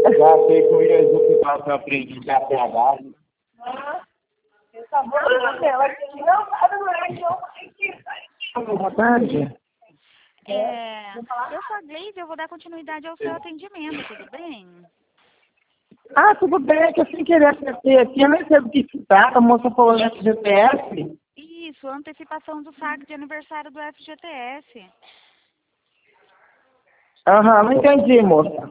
Já sei com o executar que eu aprendi já PH. Boa tarde. Eu sou a Gleide, eu vou dar continuidade ao seu atendimento, tudo bem? Ah, tudo bem, que eu sem querer acertei aqui, eu nem sei do que se trata, a moça falou no FGTS. Isso, antecipação do saque de aniversário do FGTS. Aham, não entendi, moça.